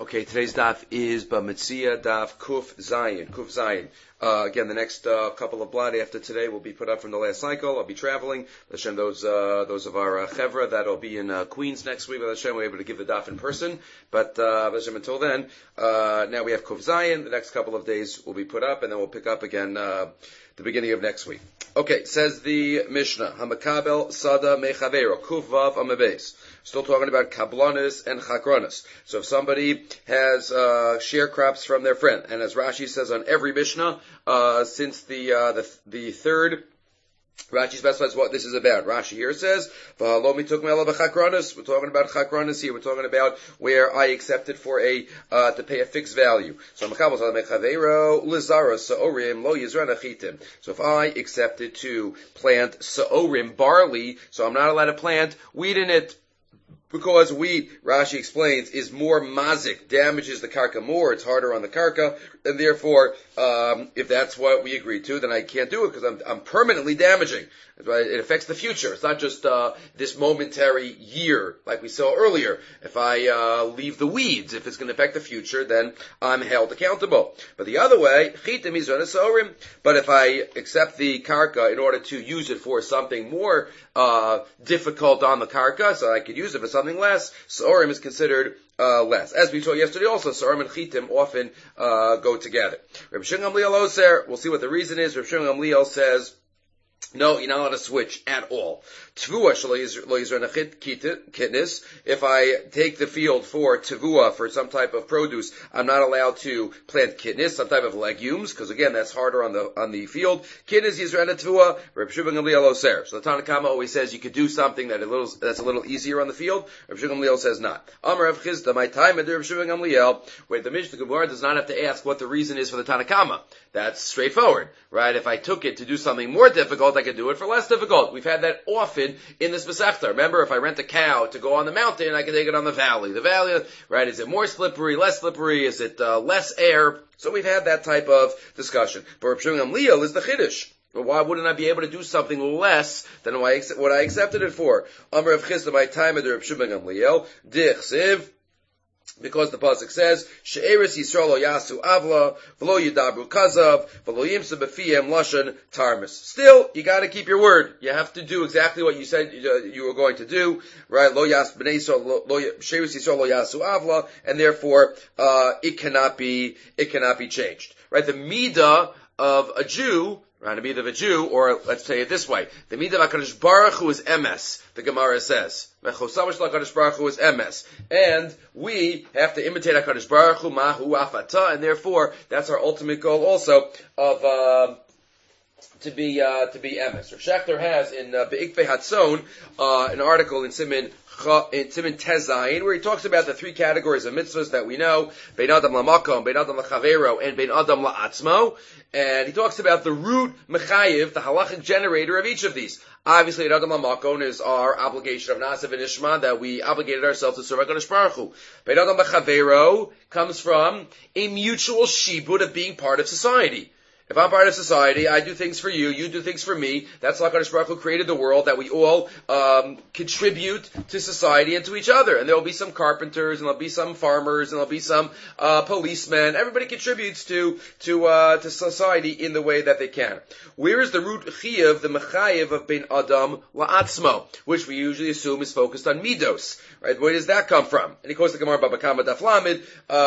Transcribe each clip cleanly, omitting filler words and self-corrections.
Okay, today's daf is Bamitzia daf Kuf Zayin. Kuf Zayin. Again, the next couple of blot after today will be put up from the last cycle. I'll be traveling. Hashem, those of our chevra that'll be in Queens next week. Hashem, we're able to give the daf in person. But Hashem, until then, now we have Kuf Zayin. The next couple of days will be put up, and then we'll pick up again the beginning of next week. Okay, says the Mishnah, Hamakabel Sada Mechavero Kuf Vav Amabes. Still talking about kablonis and chakronis. So if somebody has sharecrops from their friend, and as Rashi says on every Mishnah, since the third, Rashi specifies what this is about. Rashi here says, "V'halomi tuk mela b'chakronis." We're talking about chakronis here. We're talking about where I accepted for to pay a fixed value. So if I accepted to plant sa'orim, barley, so I'm not allowed to plant wheat in it. Because wheat, Rashi explains, is more mazik, damages the karka more, it's harder on the karka, and therefore, if that's what we agreed to, then I can't do it because I'm permanently damaging. It affects the future. It's not just this momentary year, like we saw earlier. If I leave the weeds, if it's going to affect the future, then I'm held accountable. But the other way, chitim is sorim. But if I accept the karka in order to use it for something more difficult on the karka, so I could use it for something less, sorim is considered less. As we saw yesterday also, sorim and chitim often go together. Reb Shimon Gamliel Oser, we'll see what the reason is. Reb Shimon Gamliel says, no, you're not allowed to switch at all. Tvua kitnis. If I take the field for tvua, for some type of produce, I'm not allowed to plant kitnis, some type of legumes, because again, that's harder on the field. Kitnis yizrana tvua, Reb Shimon Gamliel Oser. So the Tanna Kama always says you could do something that's a little easier on the field. Reb Shimon Gamliel says not. Amar Rav Chizda, my time at Reb Shimon Gamliel. Wait, the Mishnah Gemara does not have to ask what the reason is for the Tanna Kama. That's straightforward, right? If I took it to do something more difficult, I could do it for less difficult. We've had that often in this Masechta. Remember, if I rent a cow to go on the mountain, I can take it on the valley. The valley, right, is it more slippery, less slippery? Is it less air? So we've had that type of discussion. But Reb Shimon Gamliel is the Chiddush. Well, why wouldn't I be able to do something less than what I accepted it for? Amar Rav Chizda, my time at Reb Shimon Gamliel, Dichsiv, because the pasuk says, "She'eres Yisrael lo yasu avla, v'lo yidabru kazav, v'lo yimsa b'fiyem lashon tarmis." Still, you got to keep your word. You have to do exactly what you said you were going to do, right? Lo yas b'nei Yisrael, she'eres Yisrael lo yasu avla, and therefore it cannot be changed, right? The midah of a Jew. Right, the midah of a Jew, or let's say it this way, the midah of HaKadosh Baruch Hu is emes, the Gemara says. Mechosamash HaKadosh Baruch Hu is emes. And we have to imitate HaKadosh Baruch Hu, mahu afata, and therefore, that's our ultimate goal also of, to be emes. Rav Shachter has in Be'ikvei Hatzon, an article in Siman Tezayin, where he talks about the three categories of mitzvahs that we know, Bein Adam Lamakom, Bein Adam Lachavero, and Bein Adam La'atzmo, and he talks about the root mechayiv, the halachic generator of each of these. Obviously, Bein Adam Lamakom is our obligation of Nasav and Ishma, that we obligated ourselves to serve HaKadosh Baruch Hu. Bein Adam Lachavero comes from a mutual shibud of being part of society. If I'm part of society, I do things for you, you do things for me. That's how HaKadosh Baruch Hu created the world, that we all contribute to society and to each other. And there will be some carpenters, and there'll be some farmers, and there'll be some policemen. Everybody contributes to society in the way that they can. Where is the root chiyuv, the mechayiv of Bein Adam La'atzmo, which we usually assume is focused on midos, right? Where does that come from? And he quotes the Gemara Baba Kama Daf Lamed,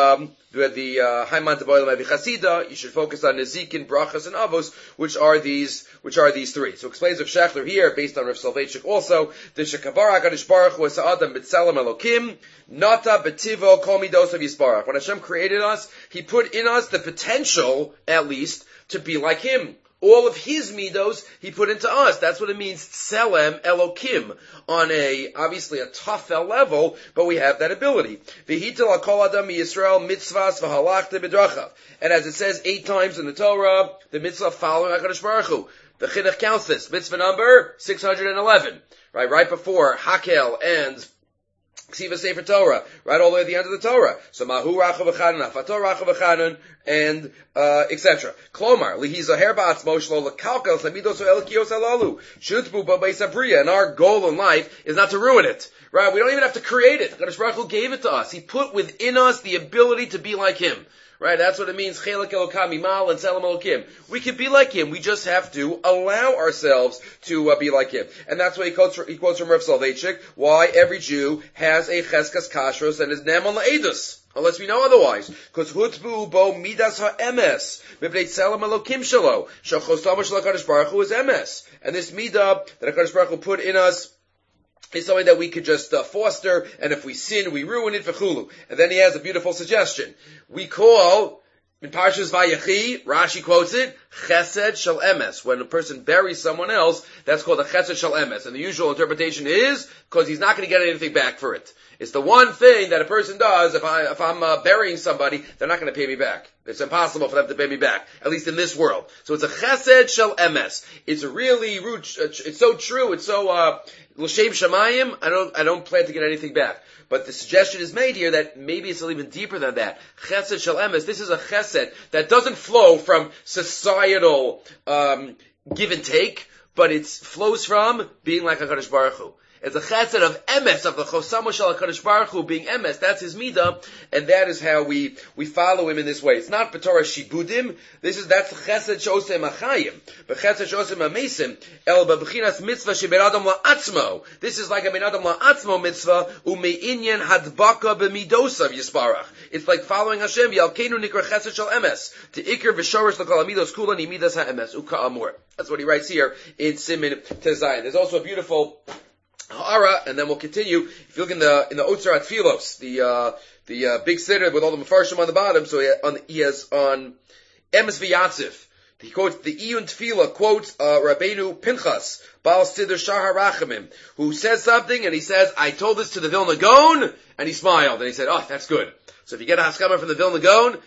the Haiman Taboylam Avi Chasida. You should focus on Nezikin, Brachas, and Avos, which are these three. So explains Rav Shachter here, based on Rav Soloveitchik also, the Shekabar HaKadosh Baruch Hu es Adam B'Tselem Elokim, Nata B'Tivo Kol Midos of Yisbarach. When Hashem created us, He put in us the potential, at least, to be like Him. All of His midos He put into us. That's what it means, Tselem Elokim, on obviously a tafel level, but we have that ability. V'hitel HaKol Adam Yisrael mitzvahs v'halachta b'drachav. And as it says 8 times in the Torah, the mitzvah following HaKadosh Baruch Hu. The Chinuch counts this. Mitzvah number 611. Right before Hakel and Ksiva Sefer Torah, right all the way at the end of the Torah. So Mahu Rachav V'Chanan, Afator Rachav V'Chanan, and etc. Klomar, Lihi Zoher Ba'atzmo Shlo L'Kalkal Samidos Elkios Alalu, Shutbu B'Beis Abriya, and our goal in life is not to ruin it. Right? We don't even have to create it. HaKadosh Baruch Hu gave it to us. He put within us the ability to be like Him. Right? That's what it means. Chelak Elokam Imal and Tzelem Elokim. We can be like Him. We just have to allow ourselves to be like Him. And that's why he quotes from Rav Soloveitchik, why every Jew has a Cheskas Kashrus and is Ne'eman La'edus. Unless we know otherwise. Because Hutbu Bo Midas HaEmes. Mibnei Tzelem Elokim Shalo. Shachosam Shal HaKadosh Baruch Hu is Emes. And this Midah that HaKadosh Baruch Hu put in us is something that we could just foster, and if we sin, we ruin it, v'chulu. And then he has a beautiful suggestion. We call, in Parshas Vayechi, Rashi quotes it, Chesed Shel Emes. When a person buries someone else, that's called a Chesed Shel Emes. And the usual interpretation is, because he's not going to get anything back for it. It's the one thing that a person does, if I'm burying somebody, they're not going to pay me back. It's impossible for them to pay me back, at least in this world. So it's a Chesed Shel Emes. It's really, it's so true, it's so, L'shem Shamayim, I don't plan to get anything back. But the suggestion is made here that maybe it's a little even deeper than that. Chesed Shel Emes, this is a chesed that doesn't flow from societal, give and take, but it flows from being like HaKadosh Baruch Hu. It's a chesed of emes, of the chosamo shel HaKadosh Baruch Hu being emes. That's his midah, and that is how we follow him in this way. It's not b'torah shibudim. That's chesed shosem achayim, but chesed shosem amesim el b'bchinas mitzvah sheberadam la'atzmo. This is like a benadam la'atzmo mitzvah ume'inyan hadbaka b'midosav yisbarach. It's like following Hashem. Yalkeinu nikra chesed shel emes to ikr v'shorish l'kol amidos kulan imidas ha'emes uka amur. That's what he writes here in Simin Tezayin. There's also a beautiful Ha'ara, and then we'll continue. If you look in the Otzarat Philos, the big siddur with all the Mefarshim on the bottom, so he has on Emes V'Yatziv. He quotes, the Iyun Tefillah quotes, Rabbeinu Pinchas, Baal Siddur Shahar Rachamim, who says something, and he says, I told this to the Vilna Gaon, and he smiled, and he said, oh, that's good. So if you get a haskama from the Vilna Gaon,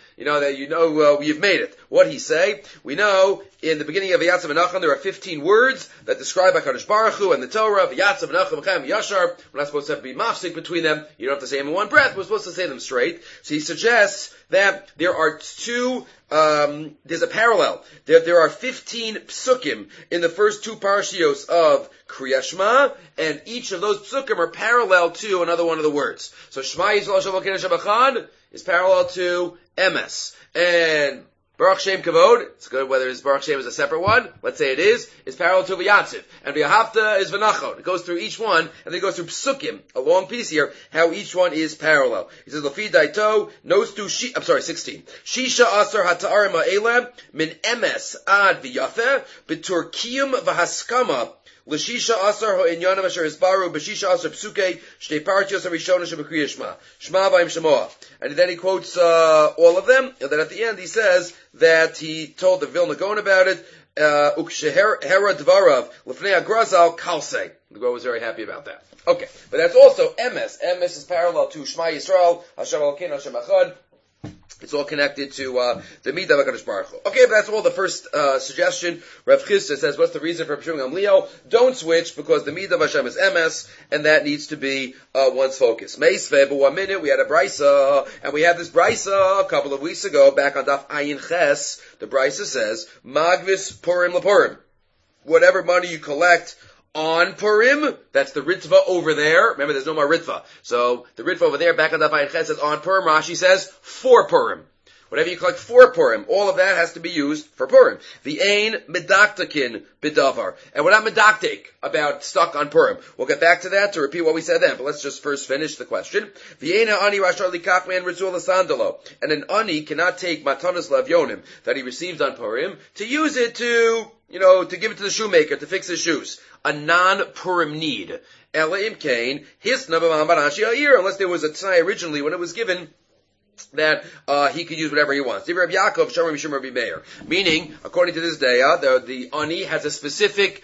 you've made it. What did he say? We know in the beginning of V'yatzav Menachem there are 15 words that describe HaKadosh Baruch Hu and the Torah. V'yatzav Menachem V'chaim Yashar. We're not supposed to have to be mafsik between them. You don't have to say them in one breath. We're supposed to say them straight. So he suggests that there are there's a parallel. There are 15 psukim in the first two parashios of Kriyat Shema, and each of those psukim are parallel to another one of the words. So Shema Yisrael Shem Elokeinu Shem Echad is parallel to Emes. And Baruch Shem Kavod, it's good whether it's Baruch Shem is a separate one, let's say it is parallel to V'yatziv. And V'yahavta is V'nachon. It goes through each one, and then it goes through Psukim, a long piece here, how each one is parallel. He says, Lafi Daito, knows to 16. Shisha Asar Hata'arim Ha'elem, Min Emes Ad V'yafeh, B'turkiyum V'haskama, L'shisha asar ho'inyanim asher isbaru b'shisha asar psuke shtei partios harishona sheb'kriyat Shema Shema v'im shemoah. And then he quotes all of them, and then at the end he says that he told the Vilna Gaon about it. Ukshehera dvarav l'fnei agrazal kalsei. The Gaon was very happy about that. Okay, but that's also emes. Emes is parallel to Shema Yisrael, Hashem Elokeinu Hashem Echad. It's all connected to the Midah of HaKadosh Baruch Hu. Okay, but that's all the first suggestion. Rav Chisda says, what's the reason for Peshuvim Gamliel? Don't switch, because the Midah of Hashem is Emes, and that needs to be one's focus. Meisve, but 1 minute, we had a Brisa, and we had this Brisa a couple of weeks ago, back on Daf Ayin Ches. The Brisa says, Magvis Purim LaPurim. Whatever money you collect on Purim, that's the Ritva over there. Remember, there's no more Ritva. So, the Ritva over there, back on Daf Ayin Ches, says on Purim. Rashi says, for Purim. Whatever you collect for Purim, all of that has to be used for Purim. The Ein Medaktakin Bidavar. And we're not medaktik about stuck on Purim. We'll get back to that to repeat what we said then, but let's just first finish the question. The Ein Ani Rashar Likach Man Ritzul Sandalo. And an Ani cannot take Matanas Lavyonim that he received on Purim to use it to give it to the shoemaker to fix his shoes. A non-Purim need. Ela Imkain, Hisna B'Mambarashi Ha'ir, unless there was a tzai originally when it was given that he could use whatever he wants. Rabbi Yaakov, Shomer Mishum Rabbi Meir. Meaning, according to this day, the Ani has a specific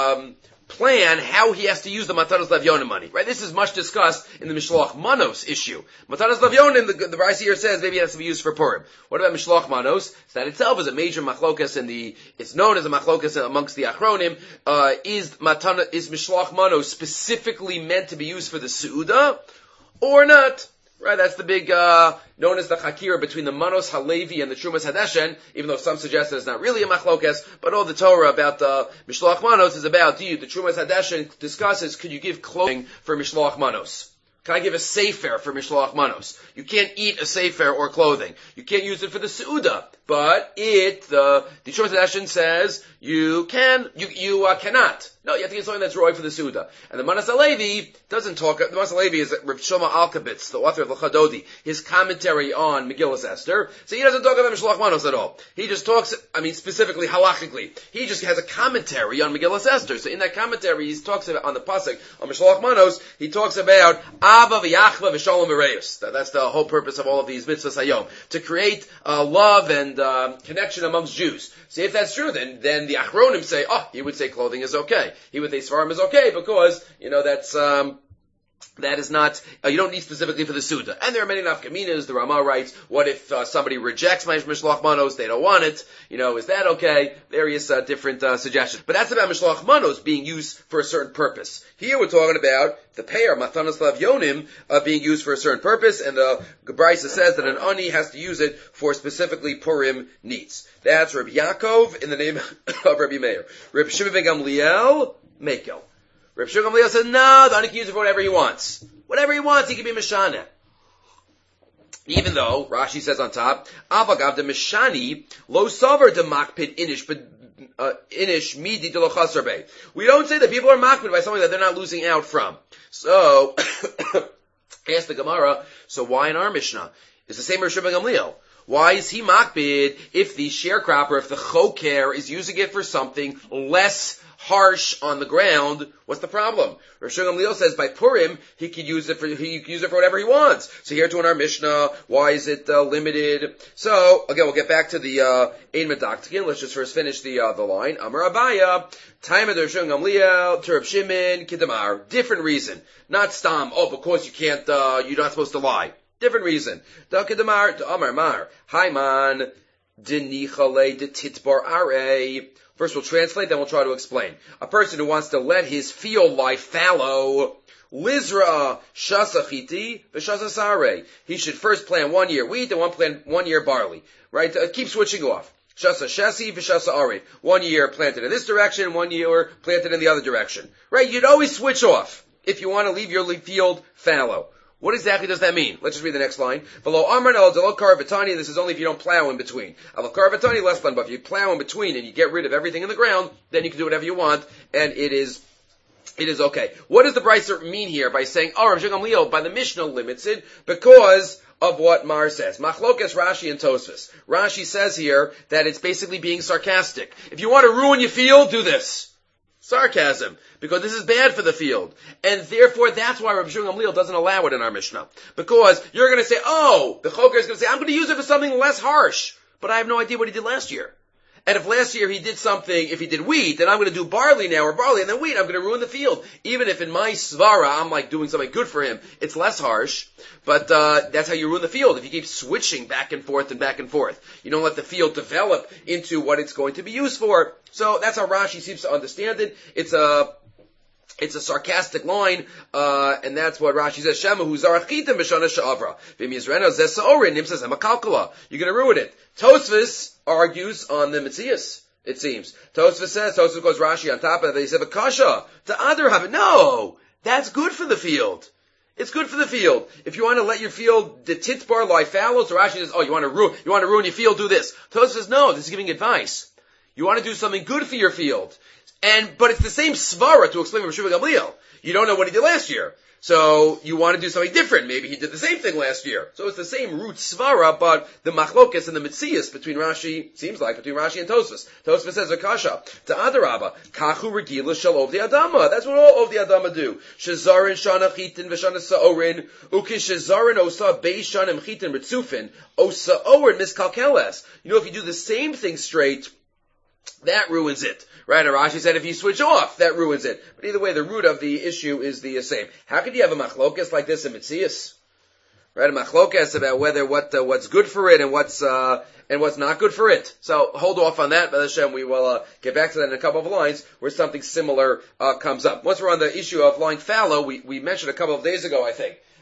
plan how he has to use the Matanos Lavyonim money. Right? This is much discussed in the Mishloach Manos issue. Matanos Lavyonim, the Rashi here says, maybe it has to be used for Purim. What about Mishloach Manos? That itself is a major machlokas it's known as a machlokas amongst the Achronim. Is Mishloach Manos specifically meant to be used for the Su'udah? or not. Right, that's the big, known as the Chakira between the Manos Halevi and the Trumas Hadeshen, even though some suggest that it's not really a Machlokes, but all the Torah about the Mishloach Manos is about, the Trumas Hadeshen discusses, could you give clothing for Mishloach Manos? Can I give a sefer for Mishloach Manos? You can't eat a sefer or clothing. You can't use it for the Seuda. But the Trumas Hadeshen says, you cannot. No, you have to get something that's roy for the Suda. And the Manas Halevi doesn't talk, the Manas Halevi is Rav Shlomo Alkabitz, the author of L'Chadodi, his commentary on Megillas Esther. So he doesn't talk about Mishloach Manos at all. He just talks, specifically, halachically. He just has a commentary on Megillas Esther. So in that commentary, he talks about, on the Pasuk, on Mishloach Manos, he talks about Ava v'Yachva v'Shalom v'Reus. That's the whole purpose of all of these mitzvahs hayom. To create love and connection amongst Jews. So if that's true, then the Achronim say, he would say clothing is okay. He would say Svarim is okay because, that is not, you don't need specifically for the Suda. And there are many nafkaminas. The Rama writes, what if somebody rejects Mishloach Manos, they don't want it? Is that okay? Various different suggestions. But that's about Mishloach Manos being used for a certain purpose. Here we're talking about the Peir, Matanas Lav Yonim, being used for a certain purpose, and the Gebraisa says that an Ani has to use it for specifically Purim needs. That's Rabbi Yaakov in the name of Rabbi Meir. Rabbi Shimon ben Gamliel, Mekel. Rabbi Shimon ben Gamliel says, no, the Ani can use it for whatever he wants. Whatever he wants, he can be Mishana. Even though, Rashi says on top, Avagav de Mishani, lo savar de makpid inish, but inish midi de lo chasar bey. We don't say that people are makpid by something that they're not losing out from. So, ask the Gemara, so why in our Mishnah? It's the same Rabbi Shimon ben Gamliel. Why is he makpid if the sharecropper, if the choker is using it for something less harsh on the ground? What's the problem? Rav Shimon Gamliel says by Purim he could use it for whatever he wants. So here too in our Mishnah, why is it limited? So again, we'll get back to the Ein Medaktikin. Let's just first finish the line. Amar Abaya, time of Rav Shimon Gamliel to Rav Shimon Kidamar. Different reason, not stam. Because you can't, you're not supposed to lie. Different reason. Da Kidamar to Amar Mar. Haiman denichale de titbar are. First we'll translate, then we'll try to explain. A person who wants to let his field lie fallow, Lizra shasa chiti v'shasa sare. He should first plant 1 year wheat and 1 year barley. Right? Keep switching off. Shasa shesi v'shasa are. 1 year planted in this direction, 1 year planted in the other direction. Right? You'd always switch off if you want to leave your field fallow. What exactly does that mean? Let's just read the next line. Below Amran al Delokar Vitani, this is only if you don't plow in between. Alokar Vitani less than, but if you plow in between and you get rid of everything in the ground, then you can do whatever you want, and it is okay. What does the Brisa mean here by saying, Rav Shimon Gamliel, by the Mishnah limits it, because of what Mar says. Machlokes Rashi and Tosfos. Rashi says here that it's basically being sarcastic. If you want to ruin your field, do this. Sarcasm. Because this is bad for the field. And therefore, that's why Rabbi Shimon Gamliel doesn't allow it in our Mishnah. Because you're going to say, the choker is going to say, I'm going to use it for something less harsh. But I have no idea what he did last year. And if last year he did something, if he did wheat, then I'm going to do barley now, or barley, and then wheat, I'm going to ruin the field. Even if in my svara, I'm like doing something good for him, it's less harsh. But that's how you ruin the field. If you keep switching back and forth and back and forth. You don't let the field develop into what it's going to be used for. So that's how Rashi seems to understand it. It's a sarcastic line, and that's what Rashi says. Shema hu zarachitim b'shana she'avra v'mizrena zeh sa'orin nimsas hemakalkala. You're going to ruin it. Tosfos argues on the Metzias. It seems Tosfos goes Rashi on top of it. He said, "Kasha to other habit." No, that's good for the field. It's good for the field. If you want to let your field, the titbar lie fallow, so Rashi says, you want to ruin your field, do this. Tosfos says, no, this is giving advice. You want to do something good for your field. But it's the same svara to explain Rabbi Shimon Gamliel. You don't know what he did last year. So you want to do something different. Maybe he did the same thing last year. So it's the same root svara, but the machlokes and the mitzias between Rashi and Tosfos. Tosfos says, Akasha, to Adarabba, kachu regila shel ovdi adama. That's what all ovdi adama do. Shezarin shana chitin v'shana sa'orin, ukishezarin osa beishanim chitin ritzufin, osa orin miskalkeles. If you do the same thing straight, that ruins it. Right, and Rashi said if you switch off, that ruins it. But either way, the root of the issue is the same. How could you have a machlokas like this in Metzias? Right, a machlokas about whether what's good for it and what's not good for it. So hold off on that. B'ez Hashem, we will get back to that in a couple of lines where something similar comes up. Once we're on the issue of lying fallow, we mentioned a couple of days ago, I think,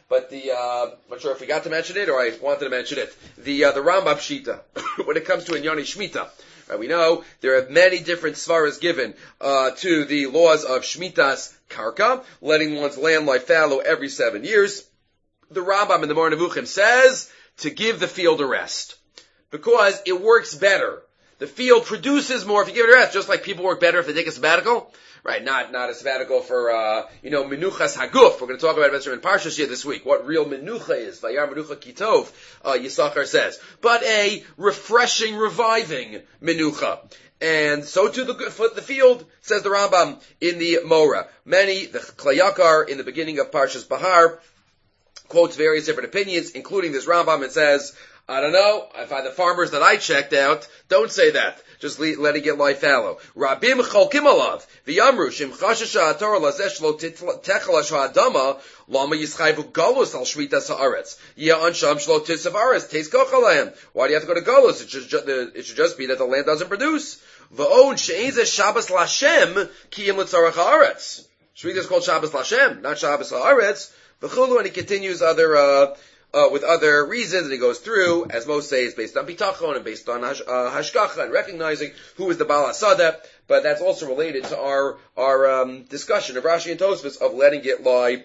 but I'm not sure if we got to mention it or I wanted to mention it. The Rambam Pshita, when it comes to Inyani Shemitah. Right, we know there are many different svaras given to the laws of Shmitas Karka, letting one's land lie fallow every 7 years. The Rambam in the Moreh Nevuchim says to give the field a rest, because it works better. The field produces more if you give it a rest, just like people work better if they take a sabbatical. Right, not a sabbatical for, menuchas haguf. We're going to talk about it in Parshas here this week, what real menucha is. Vayar menucha kitov, Yisachar says. But a refreshing, reviving menucha. And so too the field, says the Rambam in the Moreh. The Klayakar in the beginning of Parshas Bahar quotes various different opinions, including this Rambam, and says, I don't know, if the farmers that I checked out don't say that. Just let it get lie fallow. Rabim cholkim alav. V'yamru, shim chashasha haTorah lazeh shlo techelash ha'adama, lama yischayvu galus al shmitas ha'aretz. Yeh ansham shlo tisav aretz, teis kochalahem. Why do you have to go to galus? It should just be that the land doesn't produce. V'on she'ein zeh Shabbos Lashem, kiyim l'tzarach ha'aretz. Shmitas is called Shabbos Lashem, not Shabbos ha'aretz. V'chulu, and he continues with other reasons, and he goes through, as most say, it's based on bitachon and based on hashgacha and recognizing who is the Baal HaSadeh, but that's also related to our discussion of Rashi and Tosfos of letting it lie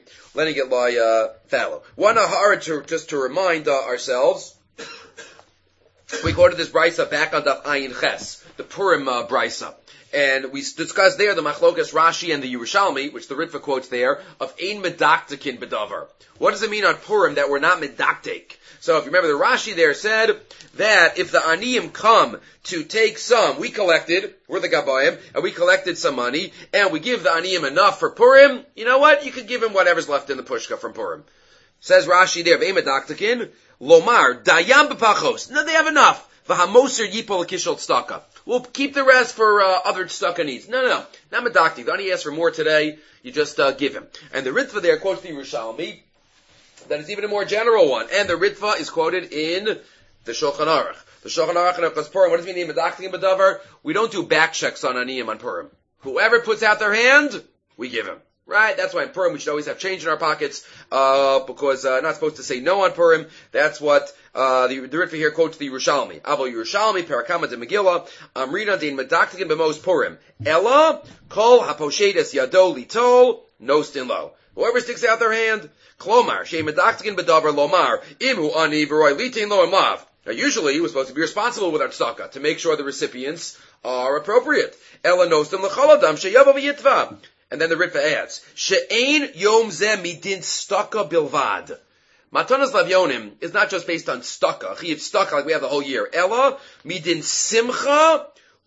fallow. One ahara just to remind ourselves, we quoted this brisa back on Daf Ayin Ches, the Purim brisa. And we discussed there the Machlokas Rashi and the Yerushalmi, which the Ritva quotes there, of Ein Medaktekin Bedavar. What does it mean on Purim that we're not Medaktek? So if you remember, the Rashi there said that if the Aniyim come to take some, we're the Gabayim, and we collected some money, and we give the Aniyim enough for Purim, you know what? You could give him whatever's left in the Pushka from Purim. Says Rashi there, Ein Medaktekin, Lomar, Dayam B'pachos. No, they have enough. V'hamoser Yipol Kishol Tzedakah. We'll keep the rest for other tzedakah needs. No. Not medakti. If Ani asks for more today, you just give him. And the Ritva there quotes the Yerushalmi, that is even a more general one. And the Ritva is quoted in the Shulchan Aruch. The Shulchan Aruch and Avkas Purim, what does it mean, medakti and bedavar? We don't do back checks on Aniyim on Purim. Whoever puts out their hand, we give him. Right? That's why in Purim we should always have change in our pockets, because not supposed to say no on Purim. That's what the Ritva here quotes the Yerushalmi. Avo Yerushalmi, Parakama de Megillah, Amrina dein medaktikin b'mos Purim. Ella, kol haposhedes yado litol, nostin lo. Whoever sticks out their hand, klomar, shei medaktikin b'davar lomar, imu ani v'roi litin lo amav. Now usually we're supposed to be responsible with our tzedakah, to make sure the recipients are appropriate. Ella nostin l'chol adam sheyava v'yitva. And then the Ritva adds, She'ein yom zeh midin staka bilvad. Matanas Lavyonim is not just based on staka, chiv staka like we have the whole year. Ella midin simcha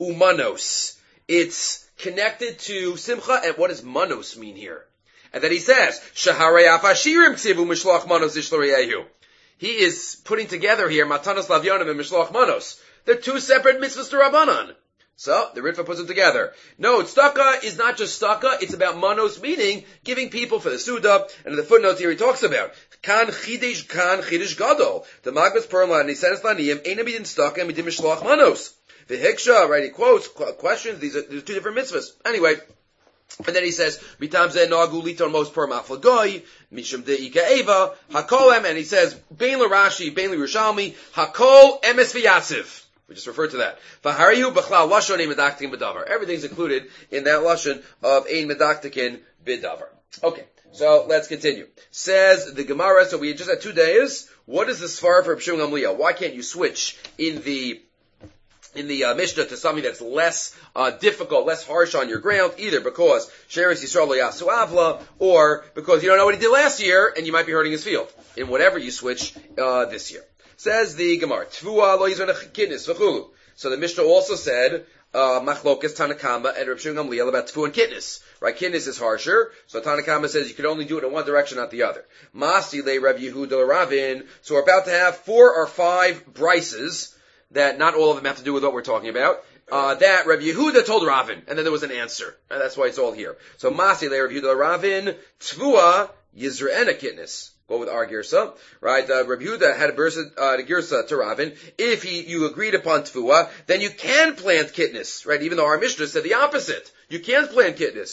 umanos. It's connected to simcha, and what does manos mean here? And then he says, Shaharei afashirim ksivu mishloach manos ishloreyehu. He is putting together here Matanas Lavyonim and mishloach manos. They're two separate mitzvahs to Rabbanan. So, the Ritva puts them together. No, tzedakah is not just tzedakah, it's about manos, meaning giving people for the Suda, and in the footnotes here he talks about, kan chidish gadol. The Magbas Purim and he says laniyim, ein amidin tzedakah, amidin mishloach manos. The Hiksha, right, he quotes, questions, these are two different mitzvahs. Anyway, and then he says, mitam zeh nagu liton mos Purim aflagoy, mishum de'ika eva, hakolem, and he says, bein l'Rashi, bein l'Yerushalmi, hakol emes v'yasiv. We just referred to that. Everything's included in that lashon of ein medaktikin bidavar. Okay, so let's continue. Says the Gemara. So we just had 2 days. What is the svara for Shimon Gamliel? Why can't you switch in the Mishnah to something that's less difficult, less harsh on your ground? Either because Sheres Yisrael lo yasu avla, or because you don't know what he did last year and you might be hurting his field. In whatever you switch this year. Says the Gemara, Tvua lo yizrona kitnis v'chulu. So the Mishnah also said, Machlokas Tanakama and Reb Shimon Gamliel about Tvu and kitnis. Right, kitnis is harsher, so Tanakama says you can only do it in one direction, not the other. Masi le Reb Yehuda Ravin. So we're about to have 4 or 5 brises, that not all of them have to do with what we're talking about, that Reb Yehuda told Ravin, and then there was an answer. And that's why it's all here. So Masi le Reb Yehuda Ravin, Tvua yizrona kitnis. Go with our girsa, right? Rabbi Yehuda had a girsa to Ravin. If you agreed upon tefua, then you can plant kitnis, right? Even though our Mishnah said the opposite. You can't plant kitnis.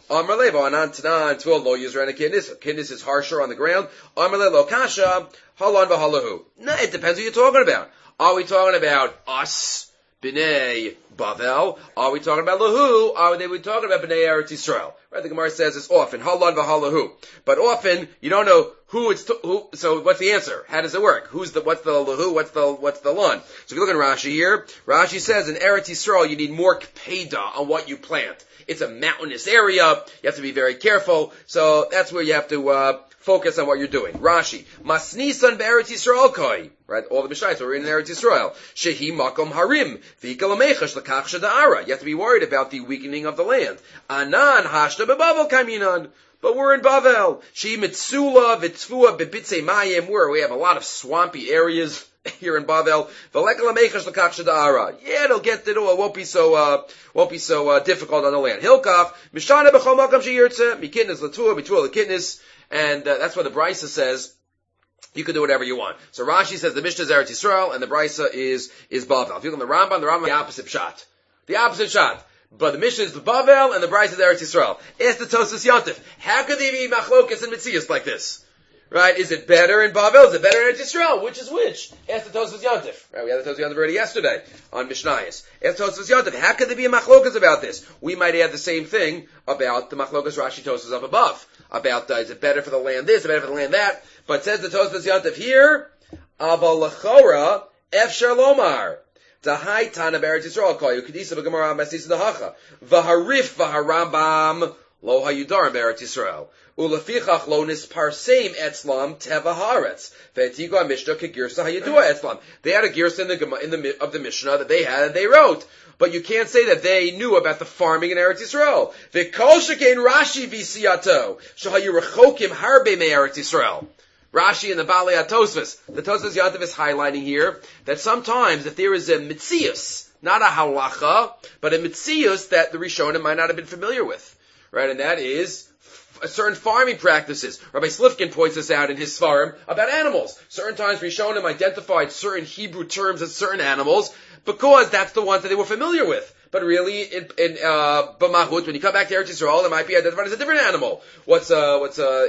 Amar le v'anan tanan tvil lo yizrana kidnis. Kidnis is harsher on the ground. Amar le lo kasha halon v'halahu. No, it depends what you're talking about. Are we talking about us, B'nai Bavel? Are we talking about lahu? Are we talking about B'nai Eretz Yisrael? Right? The Gemara says it's often halon v'halahu. But often you don't know who it's who. So what's the answer? How does it work? What's the lahu? What's the lun? So if you look at Rashi here, Rashi says in Eretz Yisrael you need more kpeda on what you plant. It's a mountainous area. You have to be very careful. So that's where you have to focus on what you're doing. Rashi, Masnisan be'Eretz Yisrael koi. Right, all the Mishais are in Eretz Yisrael. Shehi makom harim. V'ikal amechash l'kach shada'ara. You have to be worried about the weakening of the land. Anan hashta bebavel kaminan. But we're in Bavel. She mitzula v'tzvua bebitze mayim. Where we have a lot of swampy areas here in Bavel. V'lekal amechash l'kach shada'ara. Yeah, it won't be so difficult on the land. Hilkach mishana b'chol makam sheyirtze mikitnis l'tua b'tua l'kitnis. And that's what the Brisa says. You can do whatever you want. So Rashi says the Mishnah is Eretz Yisrael and the Brisa is Bavel. If you look at the Rambam is the opposite shot. The opposite shot. But the Mishnah is the Bavel and the Brisa is Eretz Yisrael. Ask the Tosfos Yontif. How could they be machlokas and mitzias like this? Right? Is it better in Bavel? Is it better in Eretz Yisrael? Which is which? Ask the Tosfos Yontif. Right? We had the Tosfos Yontif already yesterday on Mishnayos. Ask the Tosfos Yontif. How could there be a machlokas about this? We might add the same thing about the machlokas Rashi Tosfos up above. About is it better for the land this, is it better for the land that? But says the Tosfos Yontif here, Aval Lachora Efshar Lomar. Tahai Tana Beretz Yisrael call you Kedisa B'Gemara Masisa Dahacha V'Harif V'Harambam Lo Hayudarim Beretz Yisrael Ulefichach Lo Nisparseim Etzlam Teva Haaretz Ve'Tigo Mishnah Kegirsa Hayudua Etzlam. They had a girsa in the Mishnah that they had and they wrote. But you can't say that they knew about the farming in Eretz Yisrael. V'kol shekein Rashi v'siyato shahayu rechokim harbe me Eretz Yisrael. Rashi and the Balei HaTosfos. The Tosfos Yontif is highlighting here that sometimes if there is a mitzius, not a halacha, but a mitzius that the Rishonim might not have been familiar with, right? And that is certain farming practices. Rabbi Slifkin points this out in his Svarim about animals. Certain times Rishonim identified certain Hebrew terms as certain animals because that's the ones that they were familiar with. But really, in B'mahut, when you come back to Eretz Yisrael, it might be identified as a different animal. What's a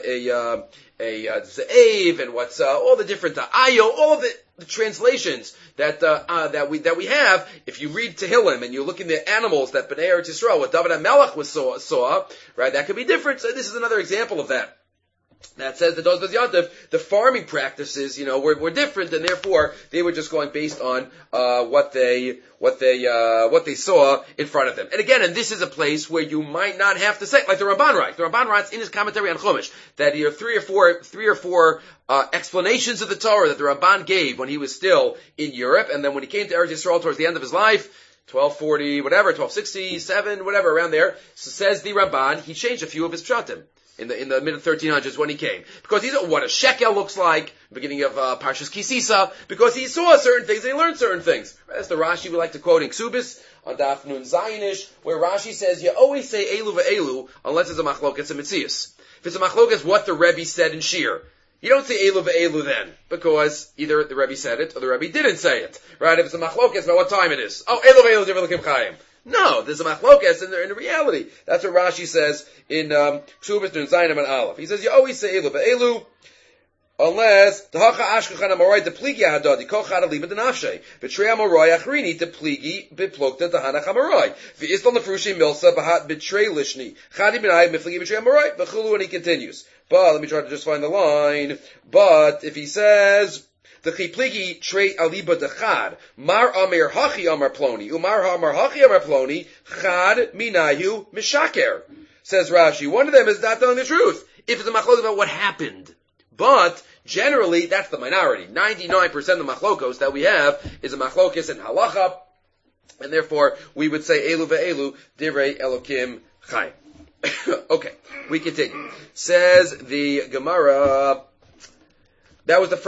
Ze'ev, and what's all the different Ayo, all of the translations that we have. If you read Tehillim and you look in the animals that B'nai Eretz Yisrael, what David HaMelech saw, right, that could be different. So this is another example of that. That says that Tosfos Yontif, the farming practices, were different, and therefore they were just going based on what they saw in front of them. And again, this is a place where you might not have to say, like the Ramban writes. The Ramban writes in his commentary on Chumash that you have three or four explanations of the Torah that the Ramban gave when he was still in Europe, and then when he came to Eretz Yisrael towards the end of his life, 1240, whatever, 1267, whatever, around there, so says the Ramban, he changed a few of his pshatim. In the mid 1300s when he came, because he saw what a shekel looks like, beginning of Parshas Kisisa, because he saw certain things and he learned certain things. That's the Rashi we like to quote in Ksubis on Daf Nun Zayinish, where Rashi says you always say Elu ve'elu unless it's a machlokes and mitzias. If it's a machlokes, what the Rebbe said in Shir, you don't say Elu ve'elu then, because either the Rebbe said it or the Rebbe didn't say it. Right? If it's a machlokes, know what time it is. Oh, Elu ve'elu is Yevelikim Chaim. No, there's a machlokas in reality. That's what Rashi says in Ksubas Nun Zayin and Aleph. He says you always say Elu ve'elu unless the hacha ashkachan amorai de pligi hadadi kol chad aliba denafshe v'trei amorai achrini de pligi beplokta dehanach amorai v'istal nefrushi milsa b'hat betrei lishni chadi b'nai mifligi betrei amorai v'chulu, and he continues. But let me try to just find the line. But if he says the chipligi trei aliba dechad mar amir hachi amar ploni umar amar hachi amar ploni chad minayu mishaker, says Rashi. One of them is not telling the truth if it's a machlokes about what happened. But generally, that's the minority. 99% of the machlokos that we have is a machlokes in halacha, and therefore we would say elu ve'elu divrei Elokim Chaim. Okay, we continue. Says the Gemara. That was the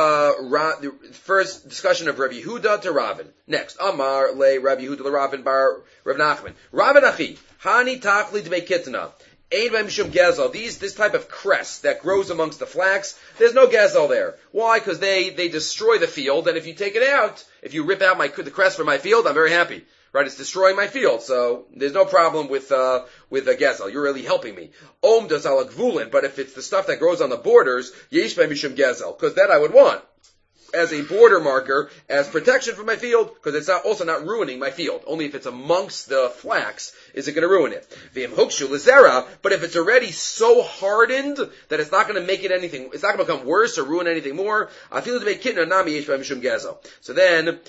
first discussion of Rabbi Yehuda to Ravin. Next, Amar le Rabbi Yehuda le Ravin bar Rav Nachman. Ravin achi, hani tachli dmei kitna. Ein b'hem shum gezel. This type of cress that grows amongst the flax, there's no gezel there. Why? Because they destroy the field, and if you take it out, if you rip out the cress from my field, I'm very happy. right? It's destroying my field, so there's no problem with a gezel. You're really helping me. Om does ala gvulin, but if it's the stuff that grows on the borders, yesh bei mishum gezel, because that I would want as a border marker, as protection for my field, because it's also not ruining my field. Only if it's amongst the flax is it going to ruin it. V'im hukshu l'zera, but if it's already so hardened that it's not going to make it anything, it's not going to become worse or ruin anything more, I feel to make kitna nami yesh by mishum gezel. So then,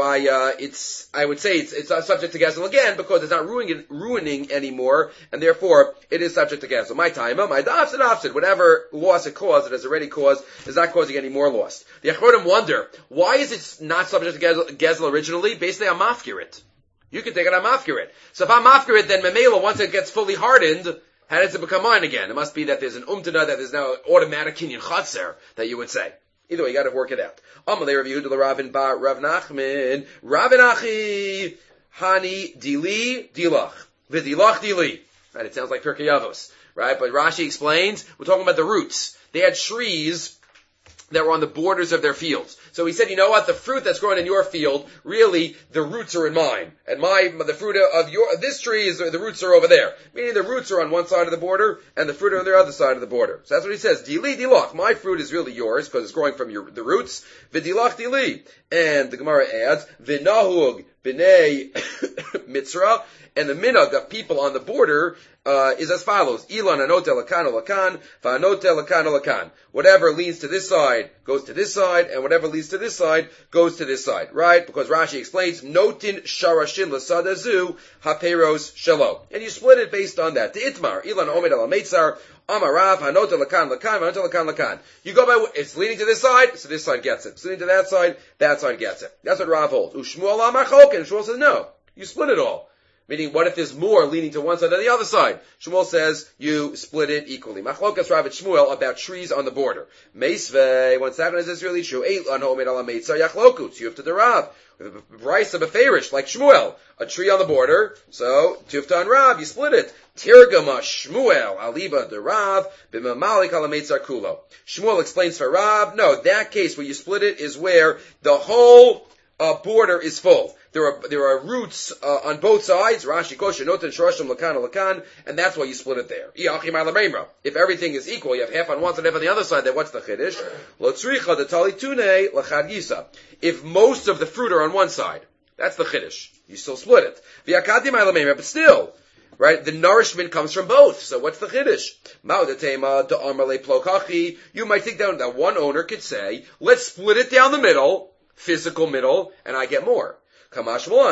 I would say it's not subject to gezel again because it's not ruining anymore, and therefore it is subject to gezel. My time, my dafsid, whatever loss it caused, it has already caused, is not causing any more loss. The Achronim wonder, why is it not subject to gezel originally? Basically, I'm mafkirit. You can take it, I'm mafkirit. So if I'm mafkirit, then memela, once it gets fully hardened, how does it become mine again? It must be that there's an umtana, that there's now an automatic kinyan chatzer, that you would say. Either way, you gotta work it out. Amalei Rav Yehuda Ravin Bar Rav Nachman, Ravin Achi, Hani Dili Dilach. V'dilach Dili. Right, it sounds like Pirkei Avos. Right, but Rashi explains, we're talking about the roots. They had trees that were on the borders of their fields. So he said, you know what, the fruit that's growing in your field, really, the roots are in mine. And the fruit of this tree the roots are over there. Meaning the roots are on one side of the border, and the fruit are on the other side of the border. So that's what he says, Dili Dilach, my fruit is really yours, because it's growing from the roots. V'dilach Dili. And the Gemara adds, V'nahug b'nei Mitzrah, and the minhag of people on the border is as follows: Ilan anot elakan elakan, va'anot elakan elakan. Whatever leads to this side goes to this side, and whatever leads to this side goes to this side. Right? Because Rashi explains, Notin sharashin l'sadazu haperos shelo, and you split it based on that. The itmar Ilan omed al meitzar. Amarav hanot elakan elakan, va'anot elakan elakan. You go by it's leading to this side, so this side gets it. It's leading to that side gets it. That's what Rav holds. Ushmuel amachok, and Shmuel says no, you split it all. Meaning, what if there's more leaning to one side than the other side? Shmuel says you split it equally. Machlokas Rav and Shmuel about trees on the border. Meisvei, once that is this really true, Eilan homed ala meitzar yachlokut. You have to the Rav. Bryce of a Farish, like Shmuel, a tree on the border. So Tufta and Rav, you split it. Tirgama Shmuel aliba de Rav b'mamalik ala meitzar kulo. Shmuel explains for Rav, no, that case where you split it is where the whole border is full. There are roots on both sides. Rashi kosher noten shorashim lakan lakan, and that's why you split it there. If everything is equal, you have half on one side, half on the other side. Then what's the chiddush? Lotzricha the talitune lachad gisa. If most of the fruit are on one side, that's the chiddush. You still split it. V'yakadim alameimra, but still, right? The nourishment comes from both. So what's the chiddush? Ma'udatema to amarle plokachi. You might think that one owner could say, let's split it down the middle, physical middle, and I get more. The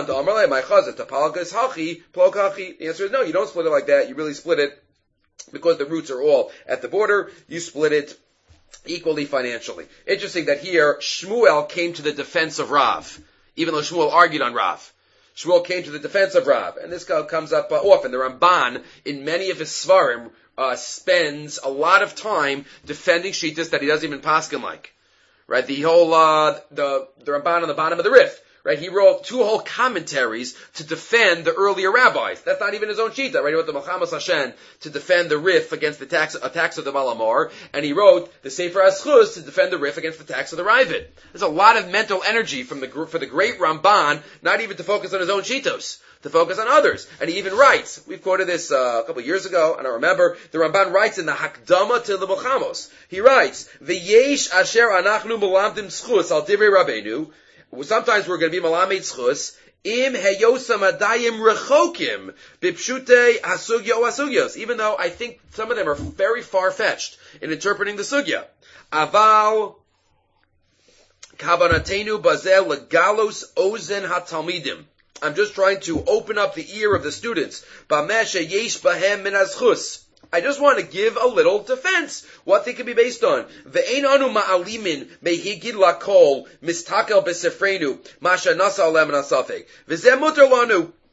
answer is no, you don't split it like that. You really split it because the roots are all at the border. You split it equally financially. Interesting that here Shmuel came to the defense of Rav, even though Shmuel argued on Rav. Shmuel came to the defense of Rav, and this comes up often. The Ramban, in many of his svarim, spends a lot of time defending shittas that he doesn't even paskin like. Right? The whole the Ramban on the bottom of the Rif. Right, he wrote 2 whole commentaries to defend the earlier rabbis. That's not even his own shita, right? He wrote the Melchamas Hashem to defend the Rif against the attacks of the Malamar, and he wrote the Sefer Aschus to defend the Rif against the attacks of the Ravid. There's a lot of mental energy for the great Ramban, not even to focus on his own shitos, to focus on others. And he even writes, we've quoted this a couple of years ago, and I remember, the Ramban writes in the Hakdama to the Melchamos, he writes, V'yesh asher anachnu melamdim schus al divrei Rabbeinu. Sometimes we're going to be malamed schus im heyosam adayim rechokim bipshute hasugya o hasugyos. Even though I think some of them are very far fetched in interpreting the sugya. Aval kavanatenu bazel legalos ozen hatalmidim. I'm just trying to open up the ear of the students. Bamesha yesh bahem min haschus. I just want to give a little defense, what they can be based on. Ve'ein anu ma'alimin mehigid lakol mistakel besefrenu masha nasa alem nasafek. V'zeh muter lanu.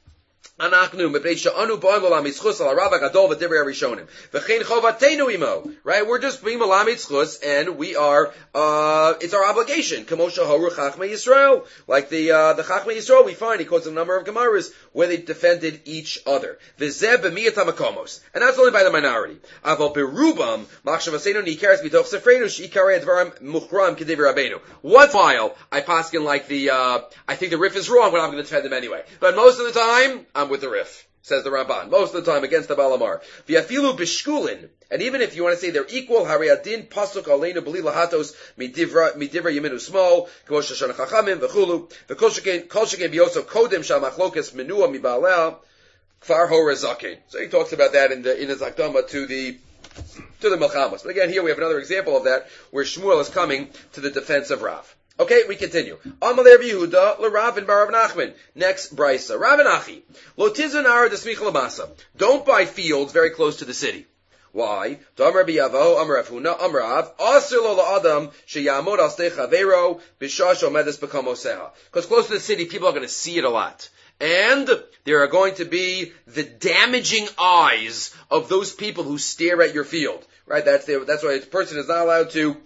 Anachnu mepnei she'anu bo'im l'lamitzchus al harav hagadol v'divrei harishonim v'chein chovatenu imo. Right, we're just being l'lamitzchus, and we are. It's our obligation. Kamo sheharu Chachmei Yisrael, like the Chachmei Yisrael. We find he quotes a number of gemaras where they defended each other. V'zeh b'miyat hamakomos, and that's only by the minority. Aval berubam machshavasenu nikares b'toch sefreinu she'ikarei advarim muchram k'divrei Rabbeinu. Once in a while, I paskin like I think the Rif is wrong, but I'm going to defend him anyway. But most of the time, I'm with the Rif, says the Ramban. Most of the time against the Balamar. V'yafilu b'shkulin, and even if you want to say they're equal, hariyadin pasuk aleinu b'li lahatos midivra yeminu small, k'mo shashana chachamim v'chulu, v'kol sheken b'yoso kodem shamachlokas menua miba'aleh kfar horazakin. So he talks about that in his Akdama to the Melchamos. But again, here we have another example of that, where Shmuel is coming to the defense of Rav. Okay, we continue. Amalei Rabbi Yehuda l'Rav and Barav Nachman. Next, Brisa. Rav and Achi. Lo tizun ara d'smicha l'masa. Don't buy fields very close to the city. Why? Amar Rabbi Yavo, Amar Rav Huna, Amar Rav, Asir lo la'adam sheyamod al stei chavero b'shash omedes b'kamoseha. Because close to the city, people are going to see it a lot. And there are going to be the damaging eyes of those people who stare at your field. Right? That's why a person is not allowed to